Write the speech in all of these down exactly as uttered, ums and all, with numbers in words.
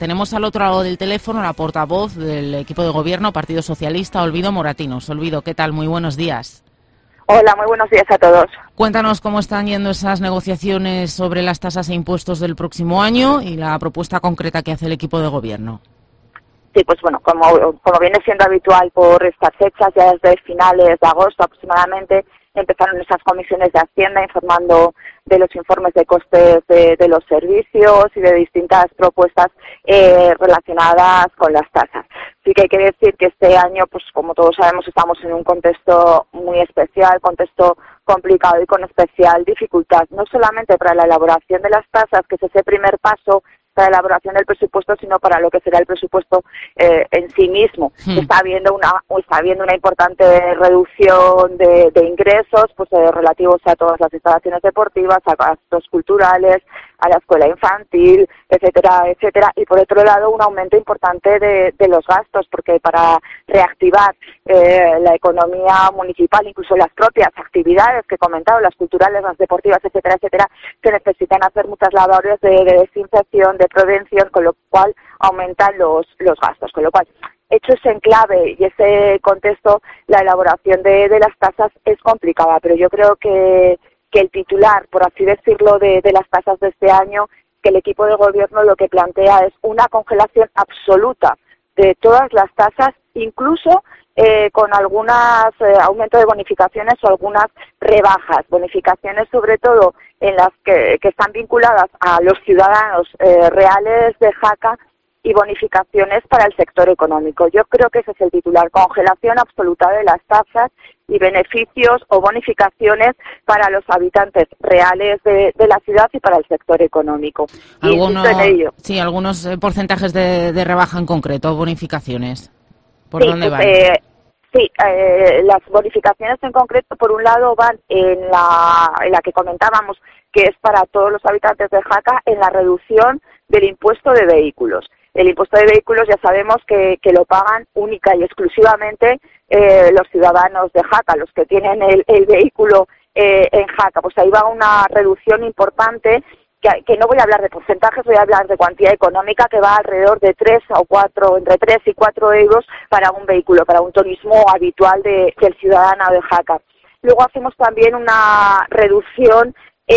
Tenemos al otro lado del teléfono la portavoz del equipo de gobierno, Partido Socialista, Olvido Moratinos. Olvido, ¿qué tal? Muy buenos días. Hola, muy buenos días a todos. Cuéntanos cómo están yendo esas negociaciones sobre las tasas e impuestos del próximo año y la propuesta concreta que hace el equipo de gobierno. Sí, pues bueno, como, como viene siendo habitual por estas fechas, ya desde finales de agosto aproximadamente, empezaron esas comisiones de Hacienda informando de los informes de costes de, de los servicios y de distintas propuestas eh, relacionadas con las tasas. Sí que hay que decir que este año, pues como todos sabemos, estamos en un contexto muy especial, contexto complicado y con especial dificultad, no solamente para la elaboración de las tasas, que es ese primer paso para la elaboración del presupuesto, sino para lo que será el presupuesto eh, en sí mismo. Hmm. Está habiendo una está habiendo una importante reducción de, de ingresos, pues eh, relativos a todas las instalaciones deportivas, a gastos culturales, a la escuela infantil, etcétera, etcétera. Y por otro lado, un aumento importante de, de los gastos, porque para reactivar eh, la economía municipal, incluso las propias actividades que he comentado, las culturales, las deportivas, etcétera, etcétera, se necesitan hacer muchas labores de, de desinfección, de prevención, con lo cual aumentan los, los gastos, con lo cual, hecho ese enclave y ese contexto, la elaboración de, de las tasas es complicada, pero yo creo que, que el titular, por así decirlo, de, de las tasas de este año, que el equipo de gobierno lo que plantea es una congelación absoluta de todas las tasas, incluso eh, con algunas eh, aumentos de bonificaciones o algunas rebajas, bonificaciones sobre todo en las que, que están vinculadas a los ciudadanos eh, reales de Jaca y bonificaciones para el sector económico. Yo creo que ese es el titular, congelación absoluta de las tasas y beneficios o bonificaciones para los habitantes reales de, de la ciudad y para el sector económico. Algunos, en ello. Sí, algunos porcentajes de, de rebaja en concreto, bonificaciones. ¿Por sí, dónde pues, van? Eh, Sí, eh, las bonificaciones en concreto, por un lado, van en la, en la que comentábamos, que es para todos los habitantes de Jaca, en la reducción del impuesto de vehículos. El impuesto de vehículos ya sabemos que, que lo pagan única y exclusivamente eh, los ciudadanos de Jaca, los que tienen el, el vehículo eh, en Jaca. Pues ahí va una reducción importante, que, que no voy a hablar de porcentajes, voy a hablar de cuantía económica, que va alrededor de tres o cuatro, entre tres y cuatro euros para un vehículo, para un turismo habitual de, del ciudadano de Jaca. Luego hacemos también una reducción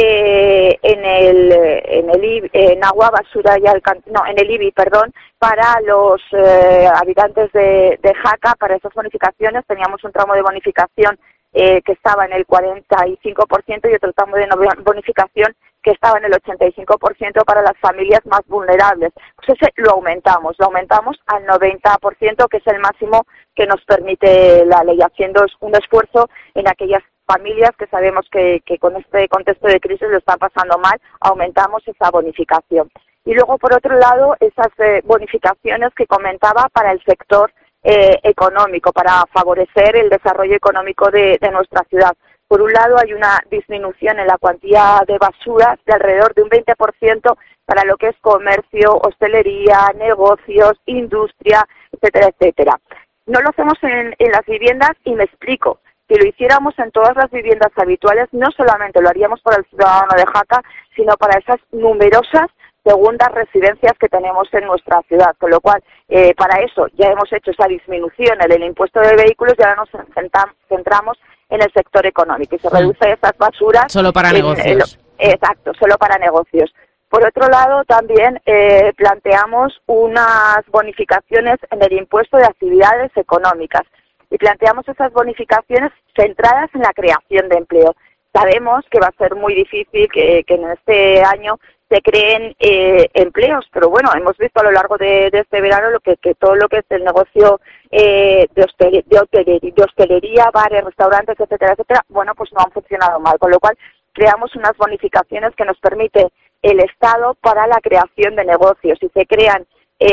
eh, en el en el I B I, en agua, basura y alcan- no, en el I B I, perdón, para los eh, habitantes de, de Jaca. Para esas bonificaciones teníamos un tramo de bonificación eh, que estaba en el cuarenta y cinco por ciento y otro tramo de bonificación que estaba en el ochenta y cinco por ciento para las familias más vulnerables. Pues ese lo aumentamos, lo aumentamos al noventa por ciento, que es el máximo que nos permite la ley, haciendo un esfuerzo en aquellas familias que sabemos que, que con este contexto de crisis lo están pasando mal, aumentamos esa bonificación. Y luego, por otro lado, esas eh, bonificaciones que comentaba para el sector eh, económico, para favorecer el desarrollo económico de, de nuestra ciudad. Por un lado, hay una disminución en la cuantía de basuras de alrededor de un veinte por ciento para lo que es comercio, hostelería, negocios, industria, etcétera, etcétera. No lo hacemos en, en las viviendas y me explico. Si lo hiciéramos en todas las viviendas habituales, no solamente lo haríamos para el ciudadano de Jaca, sino para esas numerosas segundas residencias que tenemos en nuestra ciudad, con lo cual, eh, para eso ya hemos hecho esa disminución en el impuesto de vehículos y ahora nos centramos en el sector económico y se reduce esas basuras. Solo para en, negocios. En, exacto, solo para negocios. Por otro lado, también eh, planteamos unas bonificaciones en el impuesto de actividades económicas y planteamos esas bonificaciones centradas en la creación de empleo. Sabemos que va a ser muy difícil que, que en este año se creen eh, empleos, pero bueno, hemos visto a lo largo de, de este verano lo que, que todo lo que es el negocio eh, de, hostel, de, hostelería, de hostelería, bares, restaurantes, etcétera, etcétera, bueno, pues no han funcionado mal, con lo cual creamos unas bonificaciones que nos permite el Estado para la creación de negocios y se crean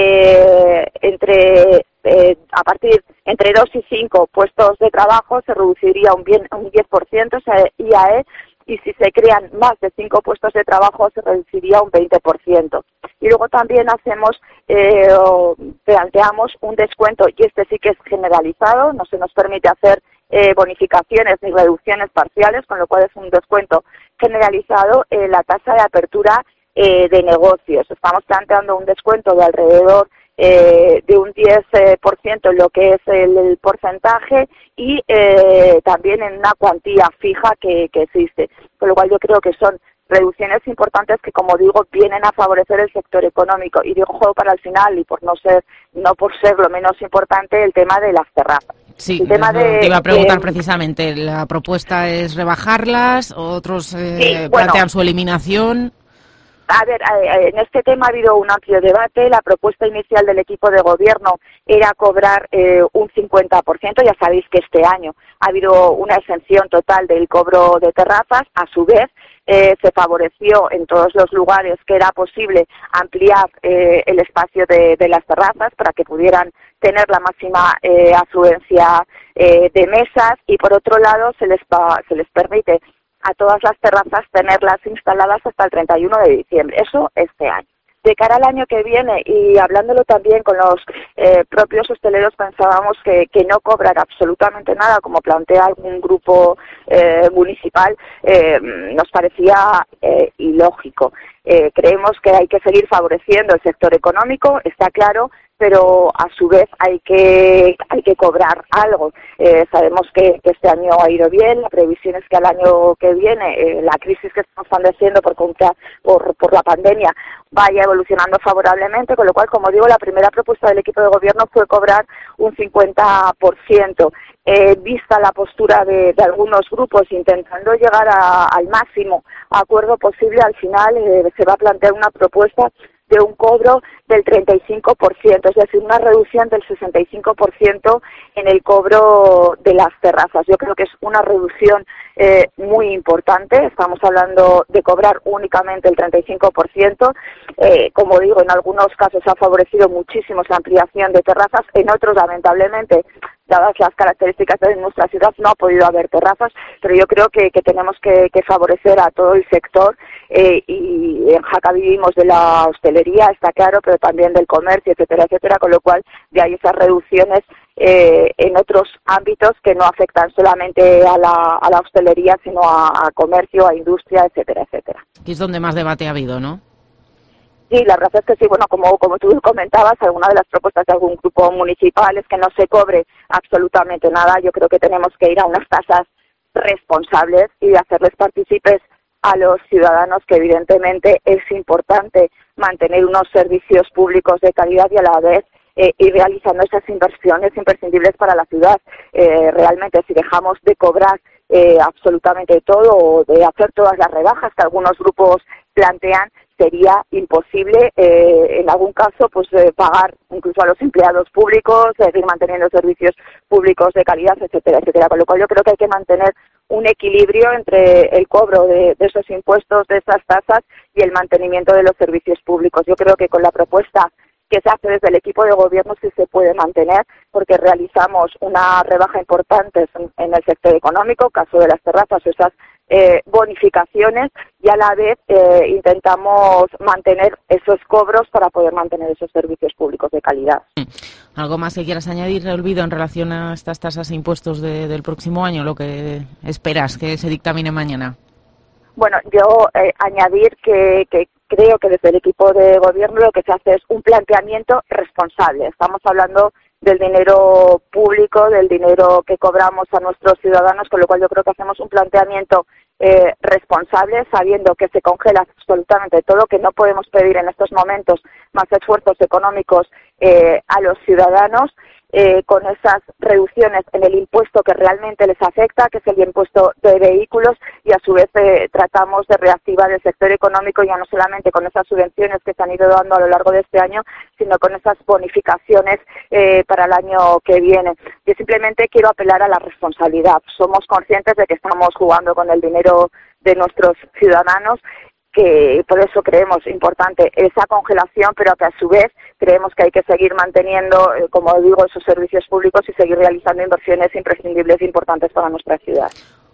eh, entre eh, a partir entre dos y cinco puestos de trabajo se reduciría un, bien, un diez por ciento ese I A E y si se crean más de cinco puestos de trabajo se reduciría un veinte por ciento. Y luego también hacemos, eh, planteamos un descuento, y este sí que es generalizado, no se nos permite hacer eh, bonificaciones ni reducciones parciales, con lo cual es un descuento generalizado en la tasa de apertura eh, de negocios. Estamos planteando un descuento de alrededor eh, de un diez por ciento en lo que es el, el porcentaje y eh, también en una cuantía fija que, que existe. Con lo cual yo creo que son reducciones importantes que, como digo, vienen a favorecer el sector económico. Y digo juego para el final, y por no ser, no por ser lo menos importante, el tema de las terrazas. Sí, el tema de, te iba a preguntar de, precisamente, ¿la propuesta es rebajarlas? ¿Otros eh, sí, bueno, plantean su eliminación? A ver, en este tema ha habido un amplio debate. La propuesta inicial del equipo de gobierno era cobrar eh, un cincuenta por ciento. Ya sabéis que este año ha habido una exención total del cobro de terrazas. A su vez, eh, se favoreció en todos los lugares que era posible ampliar eh, el espacio de, de las terrazas para que pudieran tener la máxima eh, afluencia eh, de mesas, y por otro lado se les, se les permite a todas las terrazas tenerlas instaladas hasta el treinta y uno de diciembre, eso este año. De cara al año que viene, y hablándolo también con los eh, propios hosteleros, pensábamos que, que no cobrar absolutamente nada, como plantea algún grupo eh, municipal, eh, nos parecía eh, ilógico. Eh, creemos que hay que seguir favoreciendo el sector económico, está claro, pero a su vez hay que hay que cobrar algo. Eh, sabemos que, que este año ha ido bien, la previsión es que al año que viene eh, la crisis que estamos padeciendo por, por, por la pandemia vaya evolucionando favorablemente, con lo cual, como digo, la primera propuesta del equipo de gobierno fue cobrar un cincuenta por ciento. Eh, vista la postura de, de algunos grupos intentando llegar a, al máximo acuerdo posible, al final eh, se va a plantear una propuesta de un cobro del treinta y cinco por ciento, es decir, una reducción del sesenta y cinco por ciento en el cobro de las terrazas. Yo creo que es una reducción eh, muy importante. Estamos hablando de cobrar únicamente el treinta y cinco por ciento. Eh, como digo, en algunos casos ha favorecido muchísimo esa ampliación de terrazas, en otros, lamentablemente, dadas las características de nuestra ciudad, no ha podido haber terrazas, pero yo creo que, que tenemos que, que favorecer a todo el sector, eh, y en Jaca vivimos de la hostelería, está claro, pero también del comercio, etcétera, etcétera, con lo cual de ahí esas reducciones eh, en otros ámbitos que no afectan solamente a la, a la hostelería, sino a, a comercio, a industria, etcétera, etcétera. Aquí es donde más debate ha habido, ¿no? Sí, la verdad es que sí, bueno, como, como tú comentabas, alguna de las propuestas de algún grupo municipal es que no se cobre absolutamente nada. Yo creo que tenemos que ir a unas tasas responsables y hacerles partícipes a los ciudadanos, que evidentemente es importante mantener unos servicios públicos de calidad y a la vez eh, ir realizando esas inversiones imprescindibles para la ciudad. Eh, realmente, si dejamos de cobrar eh, absolutamente todo o de hacer todas las rebajas que algunos grupos plantean, sería imposible eh, en algún caso pues eh, pagar incluso a los empleados públicos, seguir manteniendo servicios públicos de calidad, etcétera, etcétera. Con lo cual yo creo que hay que mantener un equilibrio entre el cobro de, de esos impuestos, de esas tasas, y el mantenimiento de los servicios públicos. Yo creo que con la propuesta que se hace desde el equipo de gobierno sí se puede mantener, porque realizamos una rebaja importante en, en el sector económico, caso de las terrazas, esas eh, bonificaciones, y a la vez eh, intentamos mantener esos cobros para poder mantener esos servicios públicos de calidad. ¿Algo más que quieras añadir, Olvido, en relación a estas tasas e impuestos de, del próximo año, lo que esperas que se dictamine mañana? Bueno, yo eh, añadir que, que creo que desde el equipo de gobierno lo que se hace es un planteamiento responsable. Estamos hablando del dinero público, del dinero que cobramos a nuestros ciudadanos, con lo cual yo creo que hacemos un planteamiento eh, responsable, sabiendo que se congela absolutamente todo, que no podemos pedir en estos momentos más esfuerzos económicos eh, a los ciudadanos, eh, con esas reducciones en el impuesto que realmente les afecta, que es el impuesto de vehículos, y a su vez eh, tratamos de reactivar el sector económico, ya no solamente con esas subvenciones que se han ido dando a lo largo de este año, sino con esas bonificaciones eh, para el año que viene. Yo simplemente quiero apelar a la responsabilidad. Somos conscientes de que estamos jugando con el dinero de nuestros ciudadanos, que por eso creemos importante esa congelación, pero que a su vez creemos que hay que seguir manteniendo, eh, como digo, esos servicios públicos y seguir realizando inversiones imprescindibles e importantes para nuestra ciudad.